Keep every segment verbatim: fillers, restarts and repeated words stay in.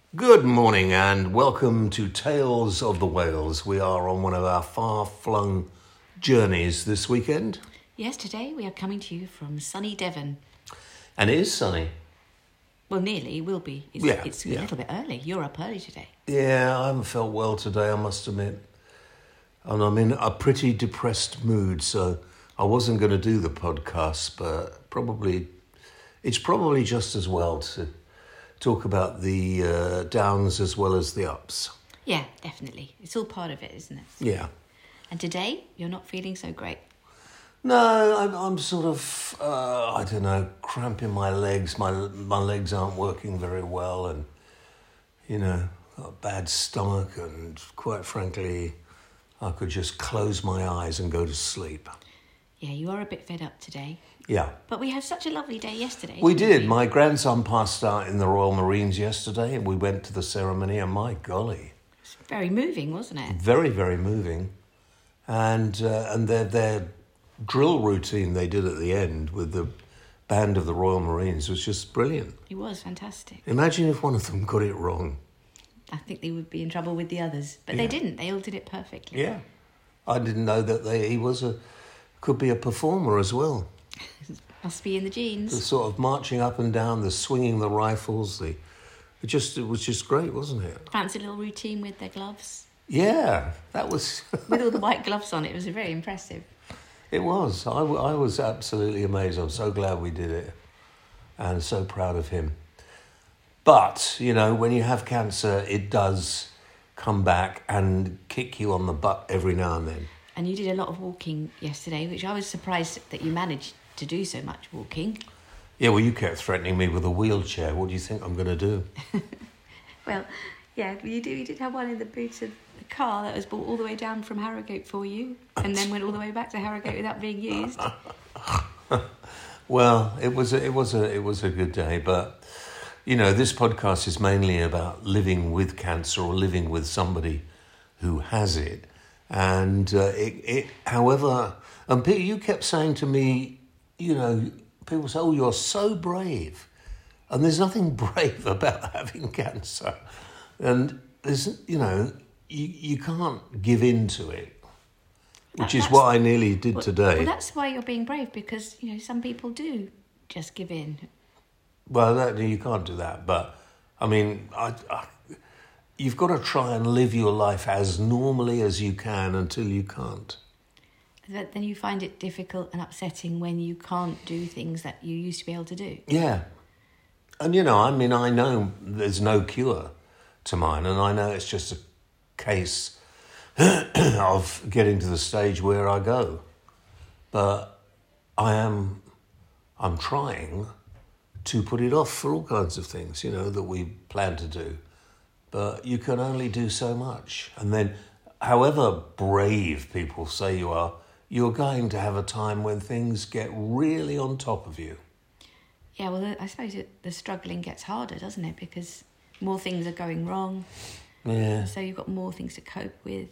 Good morning and welcome to Tales of the Whales. We are on one of our far-flung journeys this weekend. Yes, today we are coming to you from sunny Devon. And it is sunny. Well, nearly, it will be. It's, Yeah, it's a yeah. little bit early. You're up early today. Yeah, I haven't felt well today, I must admit. And I'm in a pretty depressed mood, so I wasn't going to do the podcast, but probably it's probably just as well to talk about the uh, downs as well as the ups. Yeah, definitely. It's all part of it, isn't it? Yeah. And today, you're not feeling so great. No, I'm, I'm sort of, uh, I don't know, cramping my legs. My my legs aren't working very well and, you know, got a bad stomach and quite frankly, I could just close my eyes and go to sleep. Yeah, you are a bit fed up today. Yeah. But we had such a lovely day yesterday. We didn't did. My grandson passed out in the Royal Marines yesterday and we went to the ceremony and my golly. It's very moving, wasn't it? Very, very moving. And uh, and their, their drill routine they did at the end with the band of the Royal Marines was just brilliant. It was fantastic. Imagine if one of them got it wrong. I think they would be in trouble with the others. But Yeah. they didn't. They all did it perfectly. Yeah. I didn't know that they, he was a could be a performer as well. Must be in the The genes. sort of marching up and down, the swinging the rifles, the it just it was just great, wasn't it? Fancy little routine with their gloves. Yeah, that was With all the white gloves on, it was very impressive. it was. I, w- I was absolutely amazed. I'm so glad we did it and so proud of him. But, you know, when you have cancer, it does come back and kick you on the butt every now and then. And you did a lot of walking yesterday, which I was surprised that you managed to do so much walking. Yeah, well, you kept threatening me with a wheelchair. What do you think I'm going to do? Well, yeah, you do. You did have one in the boot of the car that was brought all the way down from Harrogate for you, and then went all the way back to Harrogate without being used. Well, it was a, it was a it was a good day, but you know, this podcast is mainly about living with cancer or living with somebody who has it, and uh, it, it. However, and Peter, you kept saying to me, you know, people say, "Oh, you're so brave," and there's nothing brave about having cancer, and there's you know, you you can't give in to it. Which is That's- what I nearly did Well, today. well, that's why you're being brave, because you know some people do just give in. Well, that, you can't do that. But, I mean, I, I, you've got to try and live your life as normally as you can until you can't. But then you find it difficult and upsetting when you can't do things that you used to be able to do. Yeah. And, you know, I mean, I know there's no cure to mine, and I know it's just a case of getting to the stage where I go. But I am, I'm trying to put it off for all kinds of things, you know, that we plan to do. But you can only do so much. And then, however brave people say you are, you're going to have a time when things get really on top of you. Yeah, well, I suppose it, the struggling gets harder, doesn't it? Because more things are going wrong. Yeah. So you've got more things to cope with.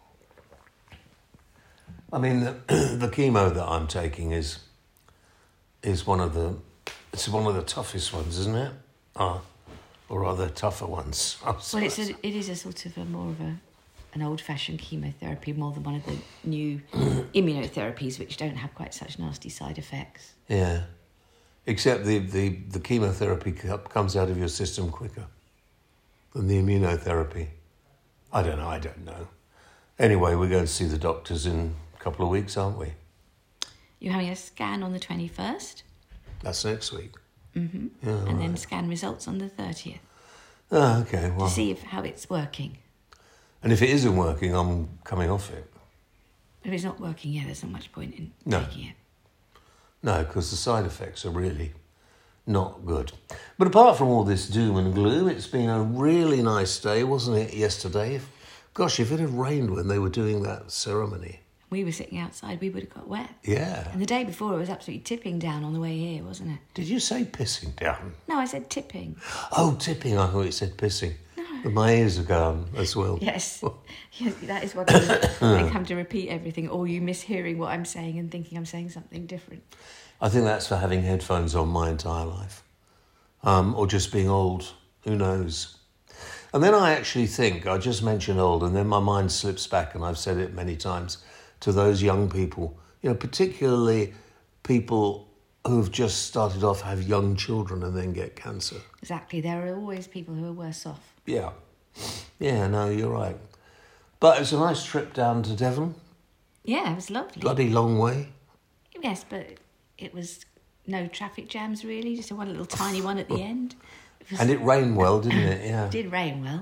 I mean, the, the chemo that I'm taking is is one of the it's one of the toughest ones, isn't it? Uh, or are there tougher ones? I'm Well, it's sorry. a, it is a sort of a more of a an old-fashioned chemotherapy more than one of the new immunotherapies, which don't have quite such nasty side effects. Yeah. Except the, the, the chemotherapy co- comes out of your system quicker than the immunotherapy. I don't know, I don't know. Anyway, we're going to see the doctors in a couple of weeks, aren't we? You're having a scan on the twenty-first, That's next week. mm-hmm. Yeah, and right. then scan results on the thirtieth Oh, okay, well. to see if how it's working. And if it isn't working, I'm coming off it. If it's not working, yeah, there's not much point in No. taking it. No, because the side effects are really not good. But apart from all this doom and gloom, it's been a really nice day, wasn't it, yesterday? Gosh, if it had rained when they were doing that ceremony. We were sitting outside, we would have got wet. Yeah. And the day before, it was absolutely tipping down on the way here, wasn't it? Did you say pissing down? No, I said tipping. Oh, tipping. I thought you said pissing. No. But my ears are gone as well. Yes. yes that is what I come to repeat everything, or you mishearing what I'm saying and thinking I'm saying something different. I think that's for having headphones on my entire life. Um, or just being old. Who knows? And then I actually think, I just mentioned old, and then my mind slips back, and I've said it many times, to those young people, you know, particularly people who've just started off, have young children and then get cancer. Exactly. There are always people who are worse off. Yeah. Yeah, no, you're right. But it was a nice trip down to Devon. Yeah, it was lovely. Bloody long way. Yes, but it was no traffic jams really, just a one little tiny one at the end. It was, And it rained well, didn't it? Yeah. It did rain well.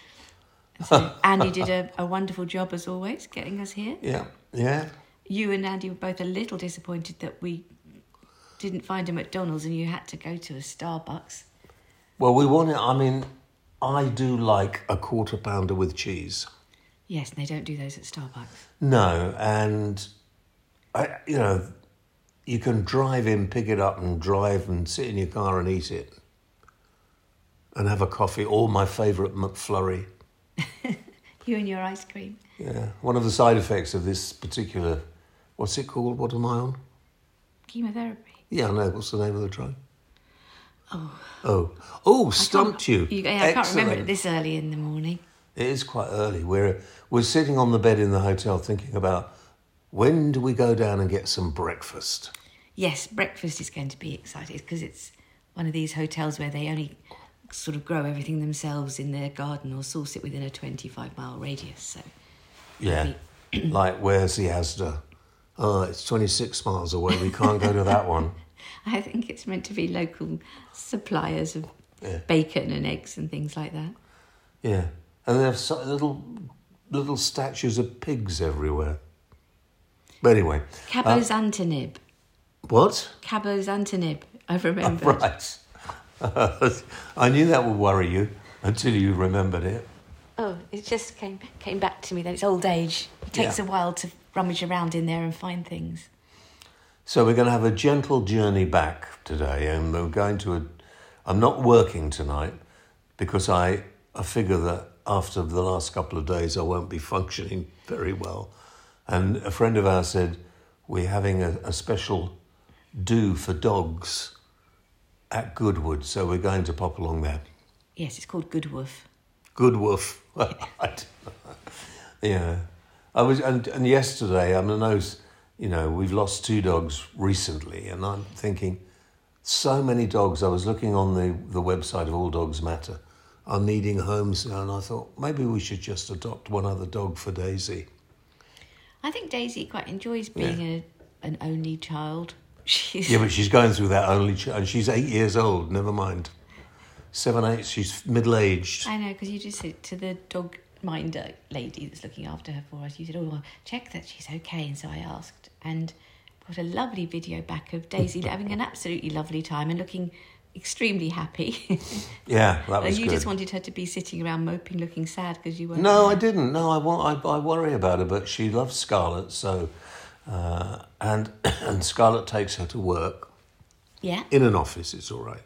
So Andy did a, a wonderful job as always, getting us here. Yeah, yeah. You and Andy were both a little disappointed that we didn't find a McDonald's and you had to go to a Starbucks. Well, we wanted, I mean, I do like a quarter pounder with cheese. Yes, and they don't do those at Starbucks. No, and, I, you know, you can drive in, pick it up and drive and sit in your car and eat it. And have a coffee, or my favourite McFlurry. You and your ice cream. Yeah, one of the side effects of this particular, what's it called? What am I on? Chemotherapy. Yeah, I know. What's the name of the drug? Oh. Oh. Oh, stumped you. you yeah, I can't remember it Excellent. this early in the morning. It is quite early. We're, we're sitting on the bed in the hotel thinking about when do we go down and get some breakfast? Yes, breakfast is going to be exciting because it's one of these hotels where they only sort of grow everything themselves in their garden or source it within a twenty-five mile radius. So Yeah, like where's the Asda? Oh, it's twenty-six miles away. We can't go to that one. I think it's meant to be local suppliers of Yeah. bacon and eggs and things like that. Yeah, and they have so little little statues of pigs everywhere. But anyway, Cabo's Antonib. what? Cabo's Antonib. I've remembered. Oh, right. I knew that would worry you until you remembered it. Oh, it just came came back to me that it's old age. It takes Yeah. a while to rummage around in there and find things. So we're going to have a gentle journey back today, and we're going to. A, I'm not working tonight because I I figure that after the last couple of days I won't be functioning very well. And a friend of ours said we're having a, a special do for dogs at Goodwood, so we're going to pop along there. Yes, it's called Good Woof. Good woof. Yeah. I was, and, and yesterday, I mean, I know, you know, we've lost two dogs recently, and I'm thinking, so many dogs. I was looking on the, the website of All Dogs Matter, are needing homes now, and I thought maybe we should just adopt one other dog for Daisy. I think Daisy quite enjoys being Yeah. a, an only child. She's Yeah, but she's going through that only, ch- and she's eight years old. Never mind, seven, eight. She's middle aged. I know, because you just said to the dog minder lady that's looking after her for us, you said, oh, well, check that she's okay. And so I asked, and got a lovely video back of Daisy having an absolutely lovely time and looking extremely happy. Yeah, that was And you good. just wanted her to be sitting around moping, looking sad because you weren't No, there. I didn't. No, I, wa- I, I worry about her, but she loves Scarlett, so... Uh, and and Scarlett takes her to work Yeah? in an office. It's all right,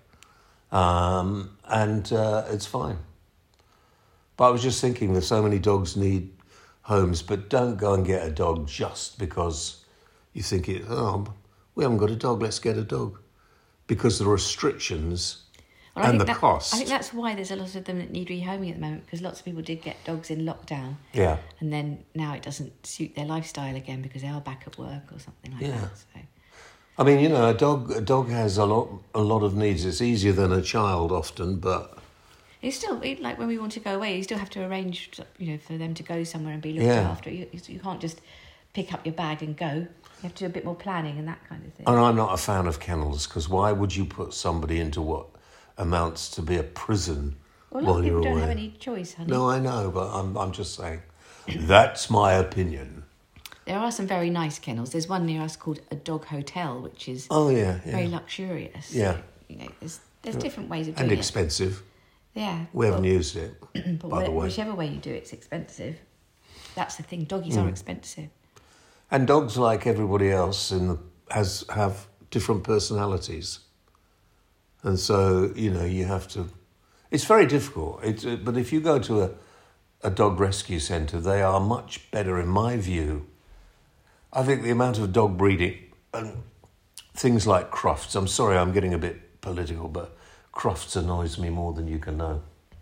um, and uh, it's fine. But I was just thinking that so many dogs need homes, but don't go and get a dog just because you think it. Oh, we haven't got a dog. Let's get a dog, because the restrictions Well, I and think the that- cost. I think that's why there's a lot of them that need rehoming at the moment, because lots of people did get dogs in lockdown. Yeah, And then now it doesn't suit their lifestyle again because they are back at work or something like Yeah. that. So I mean, you know, a dog a dog has a lot a lot of needs. It's easier than a child often, but. it's still it- like when we want to go away, you still have to arrange, you know, for them to go somewhere and be looked Yeah. after. You, you can't just pick up your bag and go. You have to do a bit more planning and that kind of thing. And I'm not a fan of kennels, because why would you put somebody into what amounts to be a prison Well, a lot while of you're people away? don't have any choice, honey. No, I know, but I'm I'm just saying. That's my opinion. There are some very nice kennels. There's one near us called a dog hotel, which is Oh yeah, yeah. very luxurious. Yeah. So, you know, there's there's different ways of And doing expensive. it. Yeah. We haven't well, used it, but by the wh- way. whichever way you do it, it's expensive. That's the thing. Doggies Mm. are expensive. And dogs, like everybody else, in the, has have different personalities, and so you know you have to. It's very difficult. It's, uh, but if you go to a a dog rescue centre, they are much better, in my view. I think the amount of dog breeding and things like Crufts. I'm sorry, I'm getting a bit political, but Crufts annoys me more than you can know.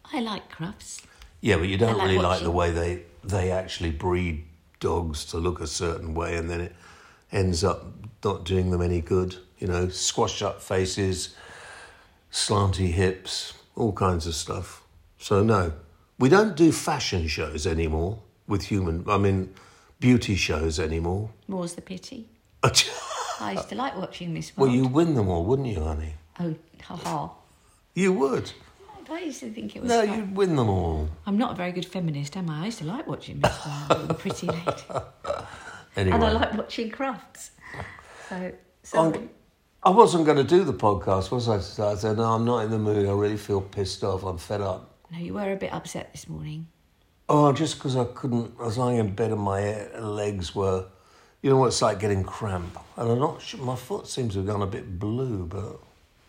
I like Crufts. Yeah, but you don't I like really like the watching- way they they actually breed dogs to look a certain way, and then it ends up not doing them any good. You know, squashed up faces, slanty hips, all kinds of stuff. So no, we don't do fashion shows anymore with human. I mean, beauty shows anymore. More's the pity. Well, I used to like watching Miss World. you win them all, wouldn't you, honey? Oh, haha. You would. I used to think it was... No, quite- you'd win them all. I'm not a very good feminist, am I? I used to like watching Miss World and the Pretty Lady. Anyway, And I like watching Crufts. So, so I'm- I wasn't going to do the podcast, was I? So I said, no, I'm not in the mood. I really feel pissed off. I'm fed up. no, you were a bit upset this morning. Oh, just because I couldn't, I was lying in bed and my legs were, you know what it's like getting cramp. And I'm not sure, my foot seems to have gone a bit blue, but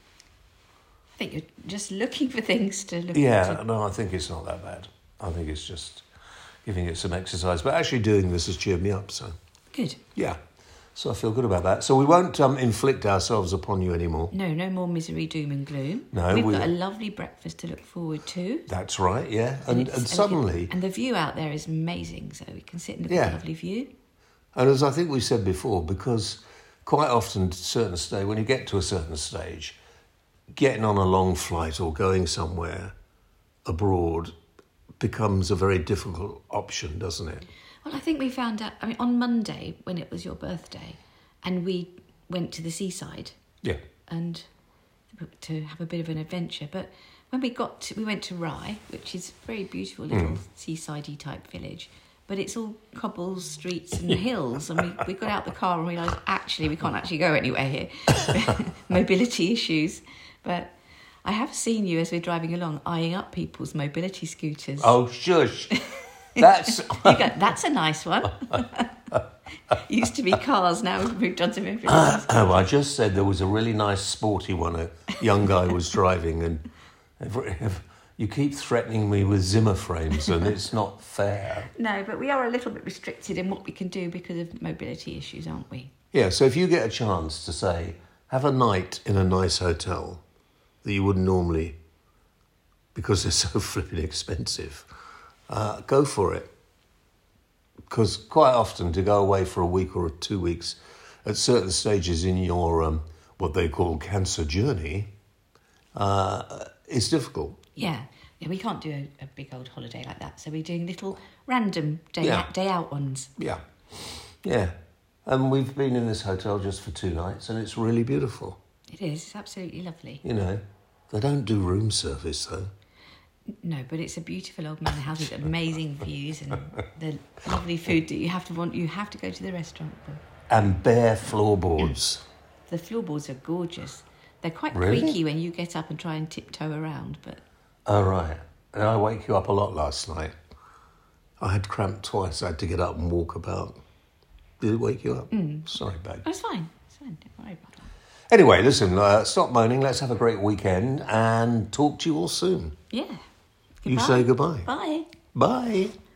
I think you're just looking for things to look yeah, to. no, I think it's not that bad. I think it's just giving it some exercise. But actually doing this has cheered me up, so Good. yeah. So I feel good about that. So we won't um, inflict ourselves upon you anymore. No, no more misery, doom and gloom. No, We've we- got a lovely breakfast to look forward to. That's right, yeah. And, and, it's- we suddenly... can- and the view out there is amazing, so we can sit and look Yeah. at a lovely view. And as I think we said before, because quite often, certain stage, when you get to a certain stage, getting on a long flight or going somewhere abroad becomes a very difficult option, doesn't it? Well, I think we found out, I mean, on Monday, when it was your birthday, and we went to the seaside Yeah. and to have a bit of an adventure. But when we got to, we went to Rye, which is a very beautiful little Mm. seasidey type village, but it's all cobbles, streets and hills. And we, we got out the car and realised, actually, we can't actually go anywhere here. Mobility issues. But I have seen you, as we're driving along, eyeing up people's mobility scooters. Oh, shush. That's... You go, that's a nice one. Used to be cars, now we've moved on to mobility scooters. Oh, I just said there was a really nice sporty one a young guy was driving, and if, if you keep threatening me with Zimmer frames, and it's not fair. No, but we are a little bit restricted in what we can do because of mobility issues, aren't we? Yeah, so if you get a chance to say, have a night in a nice hotel that you wouldn't normally, because they're so flipping expensive, uh, go for it. Because quite often to go away for a week or two weeks at certain stages in your, um, what they call cancer journey, uh, is difficult. Yeah. Yeah, we can't do a, a big old holiday like that. So we're doing little random day, Yeah. out, day out ones. Yeah, yeah. And we've been in this hotel just for two nights, and it's really beautiful. It is. It's absolutely lovely. You know, they don't do room service, though. No, but it's a beautiful old manor house with amazing views and the lovely food that you have to want. You have to go to the restaurant for. And bare floorboards. The floorboards are gorgeous. They're quite Really? creaky when you get up and try and tiptoe around, but Oh, right. And I wake you up a lot last night. I had cramp twice. I had to get up and walk about. Did it wake you up? Mm. Sorry, babe. oh, it's fine. It's fine. Don't worry about that. Anyway, listen, uh, stop moaning. Let's have a great weekend and talk to you all soon. Yeah. You Goodbye. say goodbye. Bye. Bye.